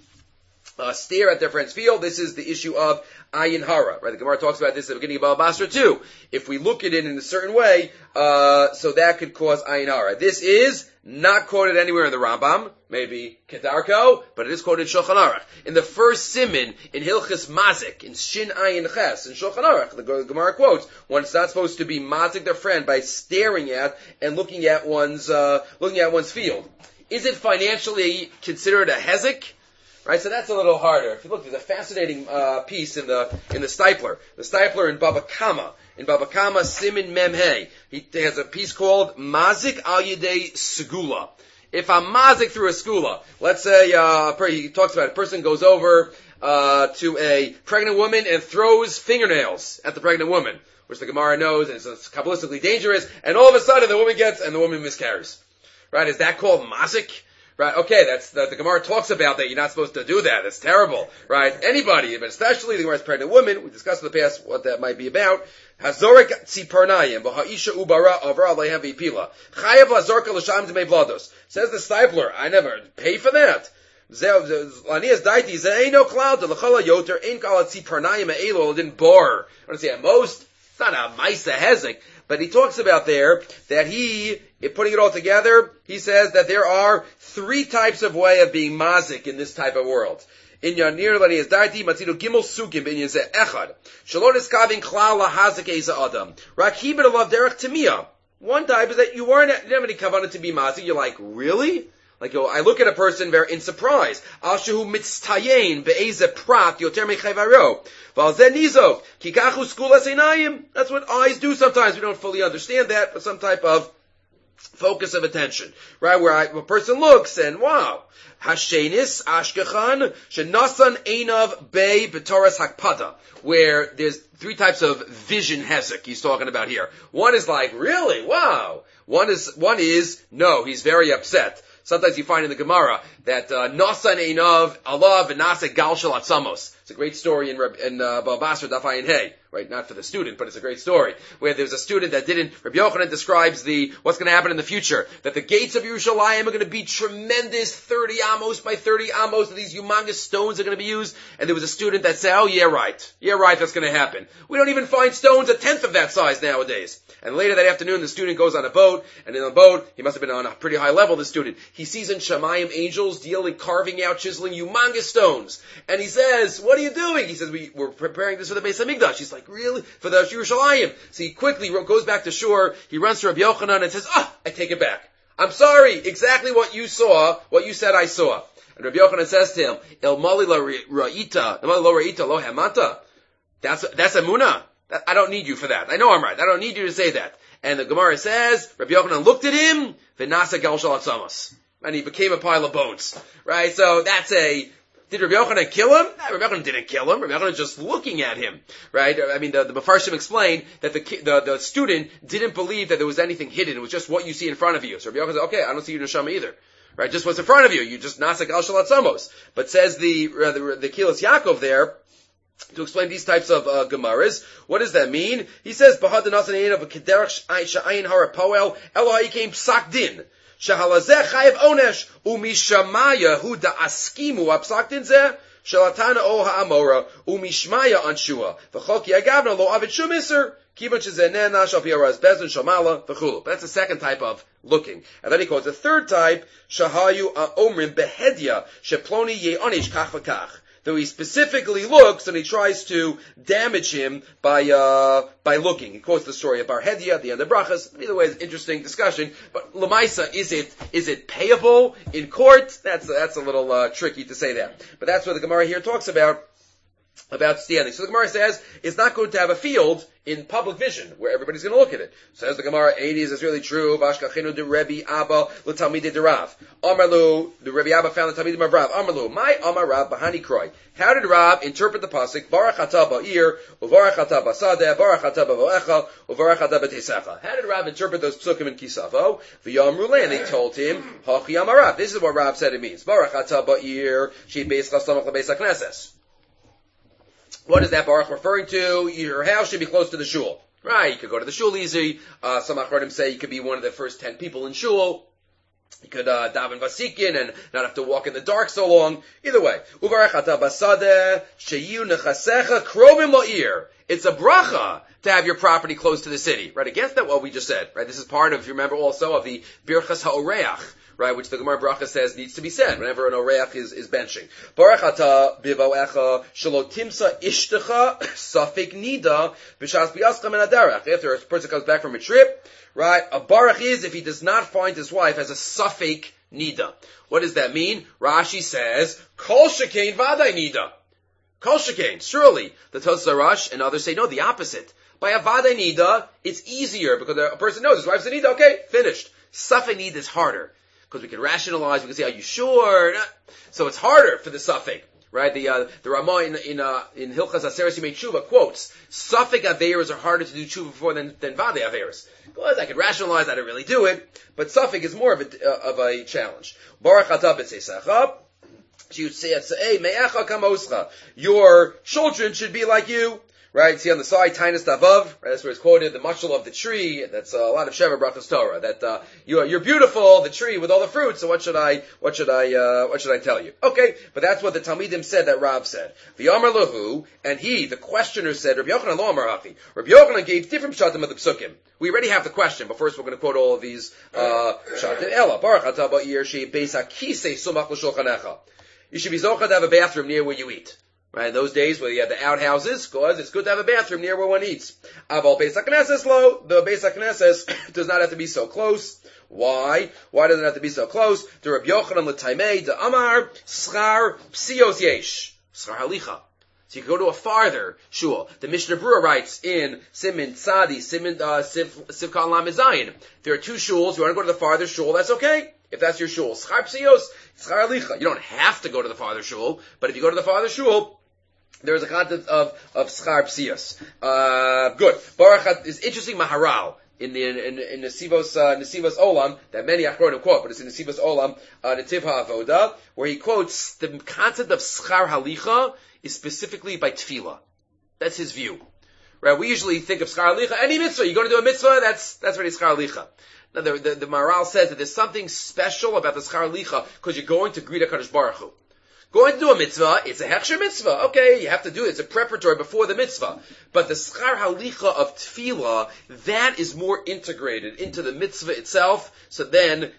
stare at their friend's field. This is the issue of ayin hara. Right? The Gemara talks about this at the beginning of Baba Basra too. If we look at it in a certain way, so that could cause ayin hara. This is not quoted anywhere in the Rambam, maybe Kedarko, but it is quoted in Shulchan Aruch. In the first siman, in Hilchis Mazik, in Shin Ayin Ches, in Shulchan Aruch, the Gemara quotes, one's not supposed to be mazik their friend by staring at and looking at one's field. Is it financially considered a hezek? Right, so that's a little harder. If you look, there's a fascinating piece in the Stipler. The Stipler in Bava Kama. In Bava Kama, Simin Memhe. He has a piece called Mazik Al Yedei Segula. If I'm mazik through a skula, let's say, he talks about it, a person goes over to a pregnant woman and throws fingernails at the pregnant woman, which the Gemara knows is kabbalistically dangerous, and all of a sudden the woman miscarries. Right, is that called mazik? Right, okay, that's the Gemara talks about that. You're not supposed to do that. That's terrible. Right, anybody, but especially the Gemara's pregnant woman. We discussed in the past what that might be about. Hazorik tziparnayim b'ha'isha ubara avra leihem v'ipila chayav lazorka l'sham d'mei vlados. Says the Stipler, I never pay for that. Lanias daiti ze'eino cloud l'chala yoter ein kala tziparnayim e'elo didn't bore. I want to say at most, it's not a ma'isa hezek. But he talks about there that putting it all together, he says that there are three types of way of being mazik in this type of world. In Yanir Lani is Darti Matino Gimel Sugim bin Yezeh Echad. Shalon is Kavin Klal Lahazik Eza Adam. Rakibet Alav Derech Timia. One type is that you didn't have any kavanah to be mazik. You're like, really? Like, I look at a person very in surprise. Ashehu mitztayin be'eze prat yoter mechayvaro. Valzen nizok. Kikachu skulas einayim. That's what eyes do sometimes. We don't fully understand that, but some type of focus of attention. Right? Where a person looks and, wow. Hashenis ashkechan shenasan einav bei b'toras hakpada. Where there's three types of vision hezek he's talking about here. One is like, really? Wow. One is, no, he's very upset. Sometimes you find in the Gemara that Nasan Einav Allah v'Nasa Gal Shel Atzamos. It's a great story in Bava Basra Daf Ayin Hey. Right, not for the student, but it's a great story. Where there's a student that Rabbi Yochanan describes what's going to happen in the future. That the gates of Yerushalayim are going to be tremendous, 30 amos by 30 amos, and these humongous stones are going to be used. And there was a student that said, oh yeah right, that's going to happen. We don't even find stones a tenth of that size nowadays. And later that afternoon, the student goes on a boat, and in the boat, he must have been on a pretty high level, the student. He sees in Shamayim angels carving out, chiseling humongous stones. And he says, what are you doing? He says, we're preparing this for the Beis HaMikdash. He's like, really? For the Yerushalayim? So he quickly goes back to shore, he runs to Rabbi Yochanan and says, I take it back. I'm sorry, exactly what you said I saw. And Rabbi Yochanan says to him, El mali lo ra'ita lo hamata. That's emunah. I don't need you for that. I know I'm right. I don't need you to say that. And the Gemara says, Rabbi Yochanan looked at him, v'nasa gal shel atzamos, and he became a pile of bones. Right? So did Rabbi Yochanan kill him? No, Rabbi Yochanan didn't kill him. Rabbi Yochanan was just looking at him. Right? I mean, the Mefarshim explained that the student didn't believe that there was anything hidden. It was just what you see in front of you. So Rabbi Yochanan said, okay, I don't see you neshama either. Right? Just what's in front of you. You just nasa gal shel atzamos. But says the Kilas Yaakov there, to explain these types of Gemaras. What does that mean? He says, Bahad Nasan of a Kederach Sha'ayin Hara Poel, Elohai came Psak Din. Shahalazeh Chayev Onesh, Umishamaya Hu Da Askimu Psak Din Zeh, Shalatana O Ha'amora, Umishmaya Anshua, V'chol Ki Agavna Lo Avid Shum Iser, Kivan Shezenena Shal Piaraz Bezin Shamala, V'chulu. That's the second type of looking. And then he calls the third type, Shahayu Omrim Behedya, Sheploni Ye Onish Kach V'kach. Though he specifically looks and he tries to damage him by looking. He quotes the story of Bar Hedia at the end of Brachas. Either way, it's an interesting discussion. But Lamaisa, is it payable in court? That's a little tricky to say that. But that's what the Gemara here talks about standing. So the Gemara says it's not good to have a field in public vision where everybody's going to look at it. Says the Gemara, 80s is really true. Vashkachinu de Rebbe Abba l'talmidei de Rav. Amarlu, the Rebbe Abba found the talmidim of Rav. Amarlu, my Amar Rav bahani kroi. How did Rav interpret the pasuk? Barach atah ba'ir, uvarach atah b'sadeh, barach atah b'voecha, uvarach atah b'teisecha. How did Rav interpret those psukim in Kisavo? V'yamru le, and they told him, Hachi Amar Rav. This is what Rav said it means. Barach atah ba'ir, she beis chasamach lebeis hakneses. What is that Baruch referring to? Your house should be close to the shul. Right, you could go to the shul easy. Some Achronim say you could be one of the first 10 people in shul. You could daven vasikin and not have to walk in the dark so long. Either way. It's a bracha to have your property close to the city. Right, against that what we just said. Right, this is part of, if you remember also, of the Birchas HaOreach. Right, which the Gemara Bracha says needs to be said whenever an oreach is benching. Baruch atah bivoecha shelo timsa ishtecha safek nida b'shas biyascham en adarach. After a person comes back from a trip, right, a baruch is if he does not find his wife as a safek nida. What does that mean? Rashi says kol shekain vaday nida. Kol shekain. Surely the Tosafos Rush and others say no, the opposite. By a vaday nida, it's easier because a person knows his wife's a nida. Okay, finished. Safek nida is harder. Because we can rationalize, we can say, are you sure? So it's harder for the Safek, right? The Ramah in Hilchas Aseres Yimei Tshuva quotes, Safek Averos are harder to do Tshuva for than Vadei Averos. Because I can rationalize, I don't really do it, but Safek is more of a challenge. Baruch atah b'tzeisecha, you say, me'echa kamoscha, your children should be like you. Right, see on the side, Tainus Davav, right, that's where it's quoted, the mashal of the tree, that's a lot of Sheva Brachas Torah, that, you're beautiful, the tree with all the fruits, so what should I tell you? Okay, but that's what the Talmidim said that Rav said. V'yamar lahu, and he, the questioner said, Rabbi Yochanan lo amar hachi. Rabbi Yochanan gave different pshatim of the psukim. We already have the question, but first we're going to quote all of these, pshatim. Ela, baruch atah ba'ir, she beis hakisei sumach l'shulchanecha. You should be zochah to have a bathroom near where you eat. Right, in those days where you had the outhouses, because it's good to have a bathroom near where one eats. Aval Beis HaKnesses lo, the Beis HaKnesses does not have to be so close. Why? Why does it have to be so close? To Rabbi Yochanan l'taimei de Amar, Schar Psios Yesh. Schar Halicha. So you can go to a farther shul. The Mishnah Berurah writes in Simin Tzadi, Sivkal Lamed Zayin. There are 2 shuls, you want to go to the farther shul, that's okay. If that's your shul. Schar Psios, Schar Halicha. You don't have to go to the farther shul, but if you go to the farther shul, there is a concept of schar psias. Good. Baruch is interesting Maharal in Nesivos Olam that many Achronim quote, but it's in Nesivos Olam Netiv HaAvoda where he quotes the concept of schar halicha is specifically by tefillah. That's his view. Right? We usually think of schar halicha any mitzvah. You're going to do a mitzvah, that's already schar halicha. Now the Maharal says that there's something special about the schar halicha because you're going to greet HaKadosh Baruch Hu. Going to do a mitzvah, it's a hechsher mitzvah. Okay, you have to do it. It's a preparatory before the mitzvah. But the schar halicha of tefillah, that is more integrated into the mitzvah itself, so than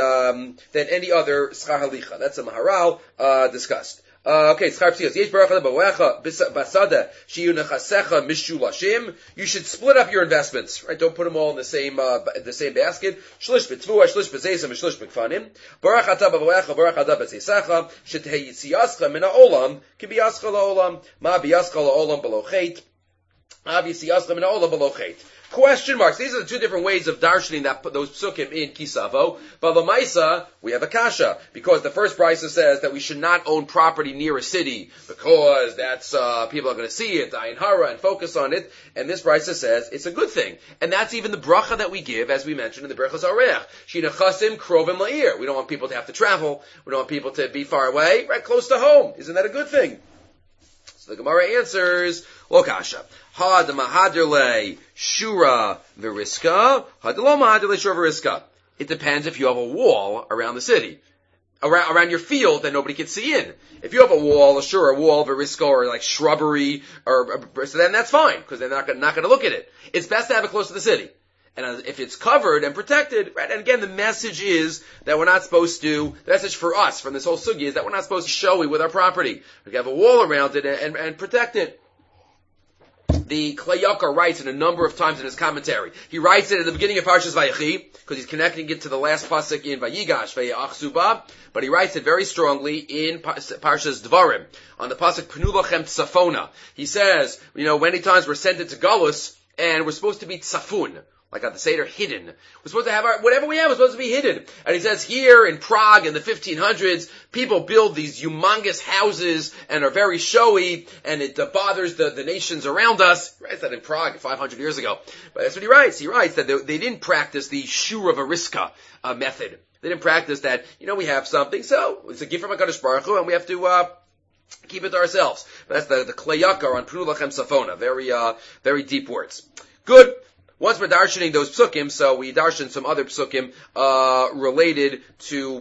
any other schar halicha. That's a Maharal, discussed. Okay, schar psios. Yesh baracha b'wecha basada shiyu nechasecha mishulashim. You should split up your investments, right? Don't put them all in the same basket. Shlish b'tvua, shlish b'zeisam, shlish b'kfanim. Barach atah b'wecha, barach atah b'tzeisecha. Shetei yitziyascha min ha'olam, ki biyascha la'olam, ma biyascha la'olam below chet. Ma biyascha min ha'olam below chet. Question marks. These are the 2 different ways of darshaning those psukim in Kisavo. But Lamaisa, we have a kasha. Because the first brisa says that we should not own property near a city, because that's, people are going to see it, ayin hara, and focus on it. And this brisa says it's a good thing. And that's even the bracha that we give, as we mentioned in the Berachos Orech. Shinechasim krovim la'ir. We don't want people to have to travel. We don't want people to be far away. Right, close to home. Isn't that a good thing? The Gemara answers, Lokasha. Ha de mahadirle shura veriska, ha de lo mahadirle shura veriska. It depends if you have a wall around the city. Around your field that nobody can see in. If you have a wall, sure, a wall, veriska, or like shrubbery, so then that's fine, because they're not going to look at it. It's best to have it close to the city. And if it's covered and protected, right, and again, the message is that we're not supposed to, the message for us from this whole sugi is that we're not supposed to showy with our property. We have a wall around it and protect it. The Klei Yakar writes it a number of times in his commentary. He writes it at the beginning of Parshas Vayechi, because he's connecting it to the last pasuk in Vayigash, Vayachzuba, but he writes it very strongly in Parshas Dvarim, on the pasuk Pnu Lachem Tzafona. He says, many times we're sent into Galus, and we're supposed to be tzafun. Like on the Seder, hidden. We're supposed to have whatever we have, we're supposed to be hidden. And he says here in Prague in the 1500s, people build these humongous houses and are very showy, and it bothers the nations around us. He writes that in Prague 500 years ago. But that's what he writes. He writes that they didn't practice the shura veriska method. They didn't practice that, we have something, so it's a gift from HaKadosh Baruch Hu, and we have to keep it to ourselves. But that's the Klei Yakar on Pnu Lachem Safona. Very deep words. Good. Once we're darshaning those psukim, so we darshan some other psukim related to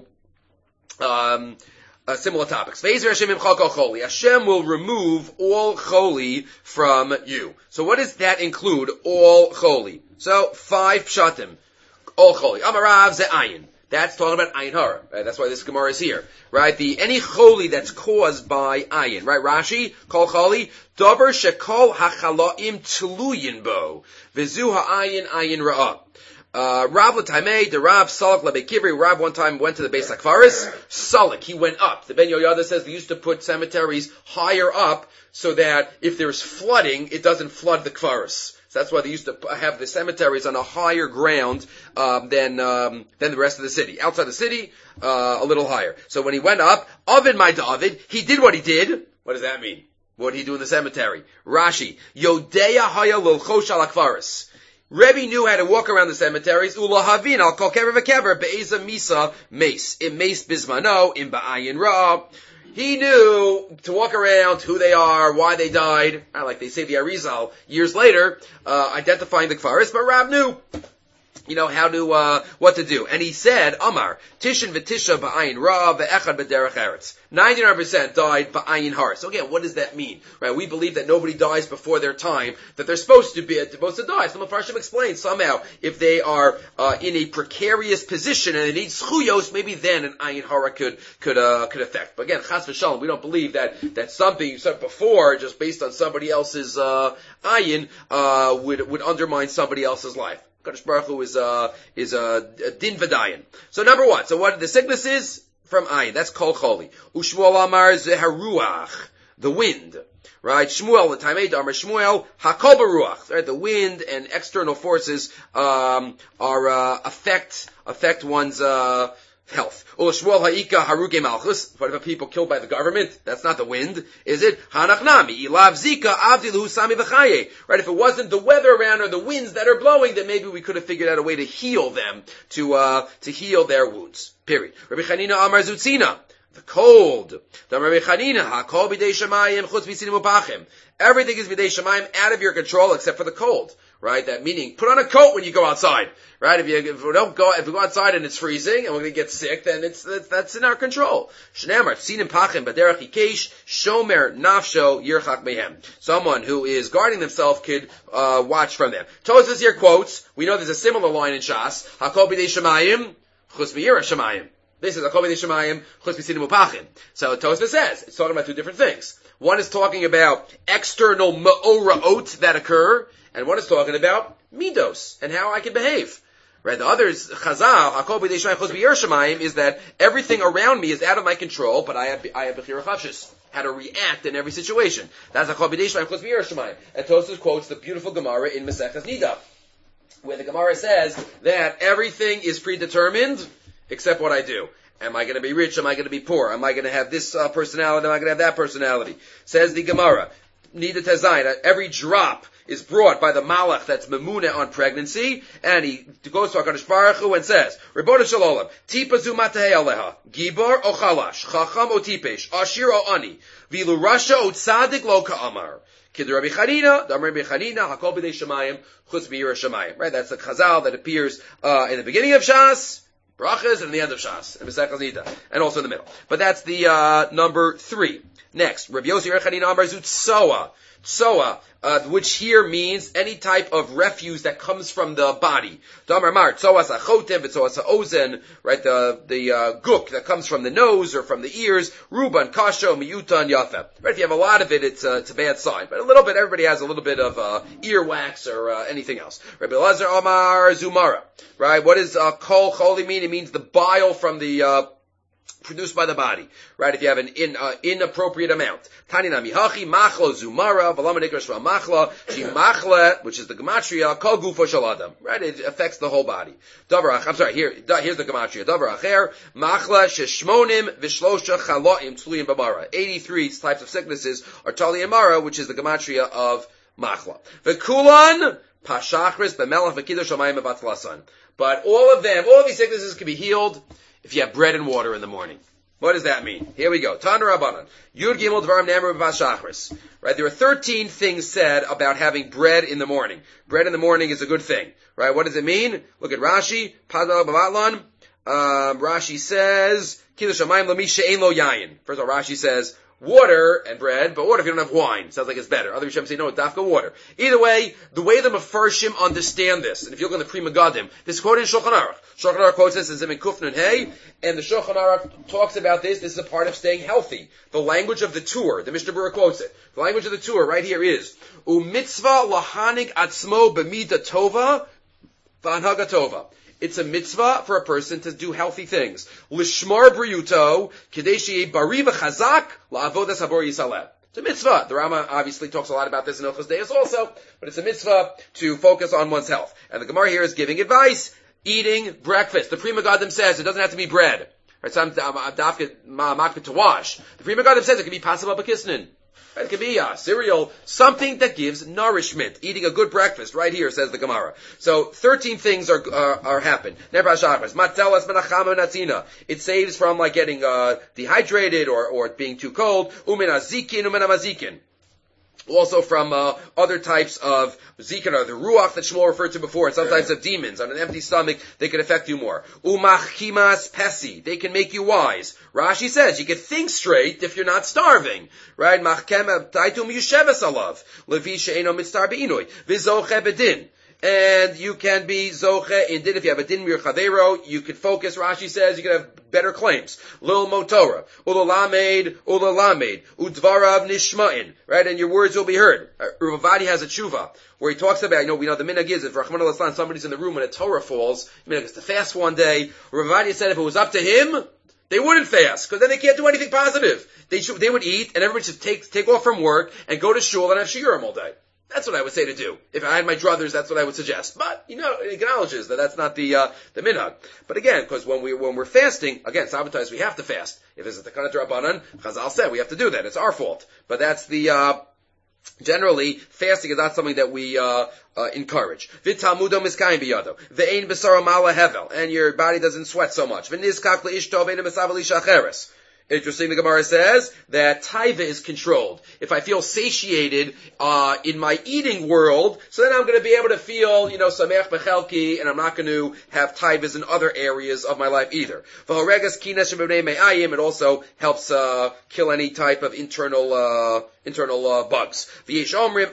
similar topics. Hashem will remove all choli from you. So what does that include, all choli? So 5 pshatim. All choli. Amarav ze ayin. That's talking about ayin hara. Right? That's why this Gemara is here. Right? Any choli that's caused by ayin. Right? Rashi, kol choli, davar shekol hachalaim tluyin bo. Vizu ha'ayin ayin ra'ah. Rav l'taimei, the Rav Salak lebekivri. Rav one time went to the Beis HaKfaris. Salak, he went up. The Ben Yoyada says they used to put cemeteries higher up so that if there's flooding, it doesn't flood the Kfaris. So that's why they used to have the cemeteries on a higher ground than the rest of the city. Outside the city, a little higher. So when he went up, Ovid my David, he did what he did. What does that mean? What did he do in the cemetery? Rashi, Yodeya haya lilchosh al akvaris. Rebbe knew how to walk around the cemeteries. Ula havin al kol kever v'kever be'eza misa mace. In mace bismano, in ba'ayin ra. He knew to walk around who they are, why they died. Like they say the Arizal years later, identifying the Kfaris, but Rav knew, how to, what to do. And he said, Amar, Tishin v'tisha ba'ayin ra ve'echad b'derech eretz. 99% died ba'ayin har. So again, what does that mean? Right? We believe that nobody dies before their time, that they're supposed to die. Some of Farshim explain somehow, if they are, in a precarious position and they need schuyos, maybe then an ayin hara could affect. But again, chas v'shalom, we don't believe that something you said before, just based on somebody else's, ayin, would undermine somebody else's life. Kadosh Baruch Hu is din v'dayin. So number 1, so what the sickness is? From ayin. That's kol choli. Ushmuel amar zeharuach. The wind. Right? Shmuel, the Taimei Amar Shmuel, hakol baruach. Right? The wind and external forces, affect one's, health. Shmuel ha'ika haruge malchus. What about people killed by the government? That's not the wind, is it? Hanachnami ilav zika avdilu sami v'chaye. Right? If it wasn't the weather around or the winds that are blowing, then maybe we could have figured out a way to heal them, to heal their wounds. Period. Rabbi Chanina Amar Zutzina. The cold. Rabbi Chanina hakol b'dei shamayim chutz b'sinim upachim. Everything is b'dei shamayim, out of your control except for the cold. Right? That meaning, put on a coat when you go outside. Right? If we go outside and it's freezing and we're going to get sick, then that's in our control. Shneimar, tzinim pachim b'derech ikesh, shomer nafsho yirchak mehem. Someone who is guarding themselves could, watch from them. Tosfos here quotes, we know there's a similar line in Shas, hakol b'dei shamayim, chutz b'yirach shamayim. This is hakol b'dei shamayim, chutz b'sinim upachim. So Tosfos says, it's talking about 2 different things. One is talking about external ma'ora'ot that occur, and one is talking about midos, and how I can behave. Right? The other is Chazal, Hakol b'dei shamayim chutz b'yirach shamayim, is that everything around me is out of my control, but I have b'chira chavshus, how to react in every situation. That's Hakol b'dei shamayim chutz b'yirach shamayim. And Tosfos quotes the beautiful Gemara in Maseches Nida, where the Gemara says that everything is predetermined except what I do. Am I going to be rich? Am I going to be poor? Am I going to have this personality? Am I going to have that personality? Says the Gemara, Nida Tezayin, every drop is brought by the malach that's memuna on pregnancy, and he goes to HaKadosh Baruch Hu and says, Rebbeinu Shalom, Tipa zu matehei aleha, Gibor o chalash, Chacham o tipesh, Ashir o ani, Vilu Rasha o tzadik lo ka'amar. Kid Rabbi Chanina, Dam Rabbi Chanina, Hakol b'dei Shemayim, Chutz b'yira Shemayim. Right, that's the chazal that appears in the beginning of Shas, Brachas, and the end of Shas, and Masechah Nida, and also in the middle. But that's the number 3. Next, Rabbi Yossi Rabbi Chanina Amar Zut Tsoa. Tsoa, which here means any type of refuse that comes from the body. Damar Mar, Tsoas Achotem, Tsoas Ozen, right, the guk that comes from the nose or from the ears, Ruban, Kasho, Miyutan, Yafa. Right, if you have a lot of it, it's a bad sign. But a little bit, everybody has a little bit of earwax or anything else. Rabbi Elazar Amar Zumara. Right, what does kol choli mean? It means the bile from the produced by the body, right? If you have an inappropriate amount. Tani nami hachi machlo zumara v'lama nikra shva machla she machla, which is the gematria kol gufo shel adam, right? It affects the whole body. Davarach, I'm sorry. Here's the gematria. Davarach acher machla sheshmonim v'shlosha chaloim tzluyim b'mara. 83 types of sicknesses are tali and mara, which is the gematria of machla. V'kulan pashachris b'melach v'kiddush shamayim v'batlasan. But all of these sicknesses can be healed if you have bread and water in the morning. What does that mean? Here we go. Tan Rabbanan. Yud Gimel Dvarim Namru B'Vashachris. Right? There are 13 things said about having bread in the morning. Bread in the morning is a good thing. Right? What does it mean? Look at Rashi. Rashi says, Kiddush Shamayim L'mi she'ein lo yayin. First of all, Rashi says, water and bread, but water if you don't have wine. Sounds like it's better. Other Rishonim say, no, dafka water. Either way, the way the Mefarshim understand this, and if you look in the Pri Megadim, this is quoted in Shulchan Aruch. Shulchan Aruch quotes this in Zemin Kuf Nun Hey, and the Shulchan Aruch talks about this. This is a part of staying healthy. The language of the Tur, the Mishnah Berurah quotes it. The language of the Tur right here is, U'mitzvah lahanig atzmo b'mida tova v'anhaga tova. It's a mitzvah for a person to do healthy things. Lishmar briyuto, kedei she'yeh bari v'chazak, la'avodas habor yisaleh. It's a mitzvah. The Rama obviously talks a lot about this in Hilchos Deis also, but it's a mitzvah to focus on one's health. And the Gemara here is giving advice, eating breakfast. The Pri Megadim says it doesn't have to be bread. Right, so I'm makbid to wash. The Pri Megadim says it can be pasaba b'kisnin. It could be cereal, something that gives nourishment. Eating a good breakfast, right here, says the Gemara. So 13 things are happen. It saves from like getting dehydrated or being too cold. Also from other types of zikin, or the ruach that Shmuel referred to before, and some types of demons. On an empty stomach, they can affect you more. Umachkimas pesi, they can make you wise. Rashi says you can think straight if you're not starving, right? Machkem taitum yusheves alav levi she'eno mitzar be'inoi v'zoche bedin. And you can be zoche in din. If you have a din mir chavero, you could focus. Rashi says you can have better claims. Lil motora, ulalamed, udvarav nishma'in. Right, and your words will be heard. Rav Avadi has a tshuva where he talks about, we know the minhag is if Rahman al-Islam, somebody's in the room when a Torah falls, minhag is to fast one day. Rav Avadi said if it was up to him, they wouldn't fast, because then they can't do anything positive. They would eat, and everybody should take off from work and go to shul and have shiurim all day. That's what I would say to do. If I had my druthers, that's what I would suggest. But, it acknowledges that that's not the minhag. But again, because when we're fasting, again, sabotage, we have to fast. If there's a takanat rabbanan, Chazal said we have to do that. It's our fault. But that's generally, fasting is not something that we, encourage. V'talmudo miskayim biyado. V'ein b'saro mala hevel. And your body doesn't sweat so much. V'nizkak le'ishto v'ein b'sav l'isha acheres. Interesting, the Gemara says that taiva is controlled. If I feel satiated in my eating world, so then I'm going to be able to feel, samech bechelki, and I'm not going to have taivas in other areas of my life either. It also helps kill any type of internal bugs. It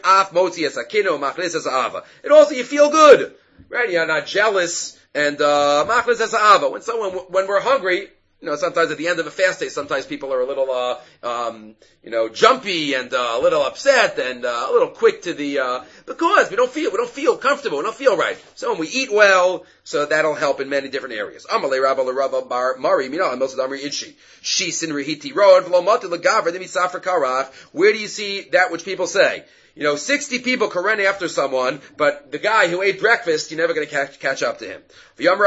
also, you feel good, right? You're not jealous, and when we're hungry, sometimes at the end of a fast day, sometimes people are a little, jumpy and a little upset and a little quick to because we don't feel comfortable, we don't feel right. So when we eat well, so that'll help in many different areas. Amalei Rabba LeRabba Bar Mari Mina Most Amri Idshi Shisin Rehiti Road V'Lomatu LeGavra Demi Safra Karach. Where do you see that which people say? 60 people can run after someone, but the guy who ate breakfast, you're never going to catch up to him. Wake up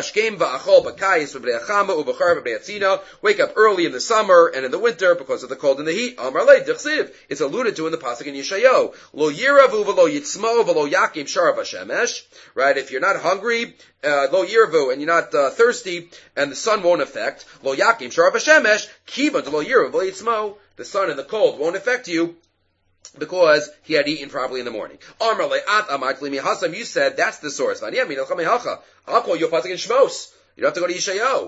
early in the summer and in the winter because of the cold and the heat. It's alluded to in the pasuk in Yeshayahu. Lo yiravu v'lo yitzmo v'lo yakim sharav hashemesh. Right? If you're not hungry, lo yiravu, and you're not thirsty, and the sun won't affect. Lo yakim sharav hashemesh kiva lo yiravu v'lo yitzmo. The sun and the cold won't affect you, because he had eaten properly in the morning. You said that's the source. I'll call you a pasuk in Shmos. You don't have to go to Yeshayahu.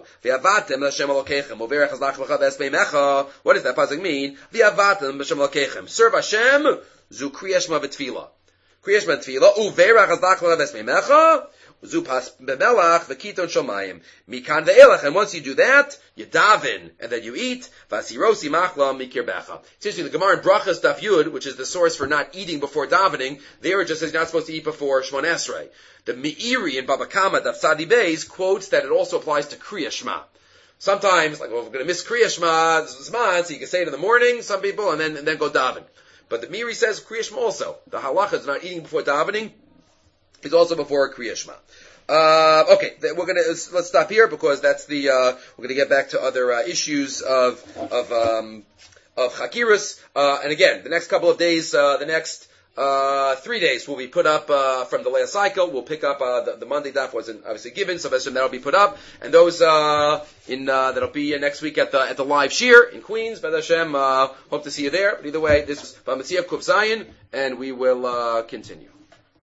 What does that pasuk mean? Serve Hashem, zu kriyashma v'tfila. Kriyashma v'tfila, uverach hazlach v'esmeimecha, zu pas bemelach v'kiton shomayim. Mikan ve'elach, and once you do that, you daven, and then you eat, v'asirosi machla mikirbecha. Seriously, the Gemara in Brachas Daf Yud, which is the source for not eating before davening, there it just says you're not supposed to eat before Shmon Esrei. The Meiri in Baba Kama Daf Sadi Beis quotes that it also applies to Kriya Shema. Sometimes, like, we're going to miss Kriya Shema, so you can say it in the morning, some people, and then go daven. But the Meiri says Kriya Shema also. The halacha is not eating before davening, it's also before Kriya Shema. Okay, let's stop here because that's we're gonna get back to other issues of Chakiras. And again, the next couple of days, the next 3 days will be put up from the last cycle. We'll pick up the Monday daf wasn't obviously given, so that'll be put up, and those that'll be next week at the live shear in Queens. B'ez Hashem, hope to see you there. But either way, this is B'Metziach Kuf Zayin, and we will continue.